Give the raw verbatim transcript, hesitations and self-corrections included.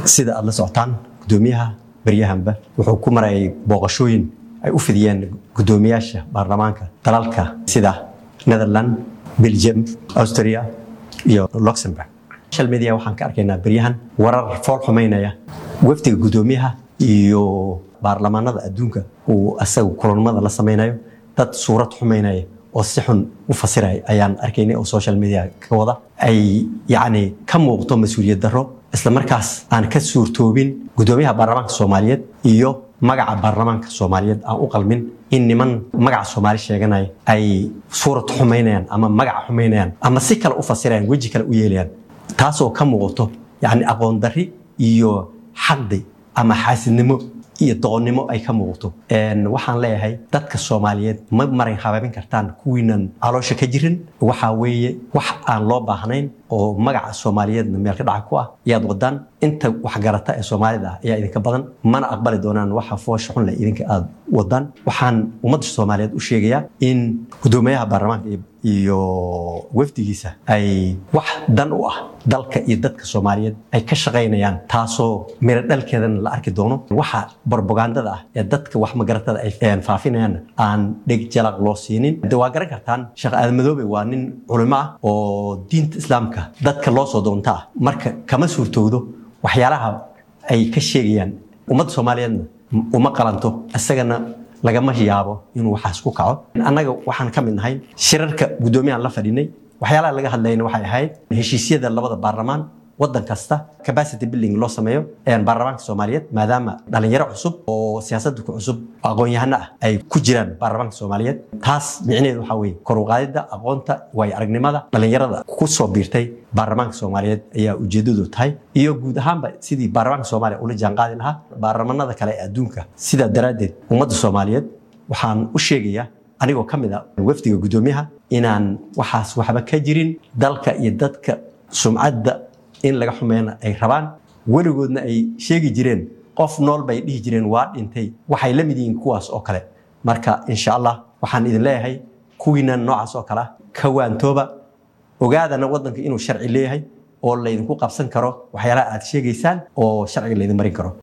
sida aad la socotaan gudoomiyaha baryahanba wuxuu ku maray booqashooyin ay u fidiyeen gudoomiyaasha baarlamaanka dalalka sida Netherlands, Belgium, Austria iyo Luxembourg. Social media waxaan ka arkaynaa baryahan warar fool xumeynaya wafdiga gudoomiyaha iyo baarlamaanada adduunka uu asagu kulamada la sameynayo dad suurad xumeynaya oo si xun u fasiray ayaan arkaynay oo social media ka wada ay yaani ka muuqdo mas'uuliyad darro isla markaas aan ka suurtoobin gudoomiyaha baarlamaanka Soomaaliyeed iyo magaca baarlamaanka Soomaaliyeed aan u qalmin in niman magaca Soomaali sheeganay ay suurad xumeynayaan ama magaca xumeynayaan ama si kale u fasirayaan waji kale u yeelayaan taasoo ka muuqato yaani aqoon darri iyo xaqdi ama xaasidnimo iyo doonimo ay ka muuqato een waxaan leeyahay dadka Soomaaliyeed ma marin habaabin kartaan kuwiinan aloosha ka jirin waxa weeye wax aan loo baahnayn oo magaca Soomaaliyeed meel ka dhaca ku ah yaad wadaan inta wax garata ee Soomaalida ayaa idinka badan mana aqbali doonaan waxa foosha xun la idinka aad wadaan waxaan ummadda Soomaaliyeed u sheegayaa in gudoomiyaha baarlamaanka iyo wafdigiisa ay wax dan u ah dalka iyo dadka Soomaaliyeed ay ka shaqeynayaan taasoo meel dhalkeedan la arki doono waxa propagandada ah ee dadka wax magaratada ay faafinayaan aan dhig jalaq loo siinin waa garan kartaan Sheekh Aadan Madoobe waa nin culimo ah oo diinta islaamka dadka loo soo doonta marka kama suurtoodo waxyaalaha ay ka sheegayaan ummadda Soomaaliyeedna uma qalanto asagana lagama yaabo inuu waxaas ku kaco anaga waxaan ka mid nahay shirarka gudoomiyaha la fadhinay waxyaalaha laga hadlayna waxay ahayd heshiisyada labada baarlamaan wadan kasta capacity building loo sameeyo ee baarlamaanka Soomaaliyeed maadaama dhalinyaro cusub oo siyaasadda ku cusub aqoon-yahano ah ay ku jiraan baarlamaanka Soomaaliyeed taas micnaheedu waxa weeye kor u qaadida aqoonta way aragnimada dhalinyarada ku soo biirtay baarlamaanka Soomaaliyeed ayaa ujeedadu tahay iyo guud ahaanba sidii baarlamaanka Soomaaliya ula jaan qaadi lahaa baarlamaanada kale ee adduunka sida daraadeed ummadda Soomaaliyeed waxaan u sheegayaa anigoo kamid ah wafdiga gudoomiyaha inaan waxaas waxba ka jirin dalka iyo dadka sumcadda in laga xumeeyna ay rabaan waligoodna ay sheegi jireen qof nool bay dhihi jireen waa dhintay waxay la mid yihiin kuwaas oo kale marka insha Allah waxaan idin leeyahay kuwiina noocaas oo kale ka waantooba ogaadana wadanka inuu sharci leeyahay oo la idinku qabsan karo waxyaalaha aad sheegaysaan oo sharciga la idin marin karo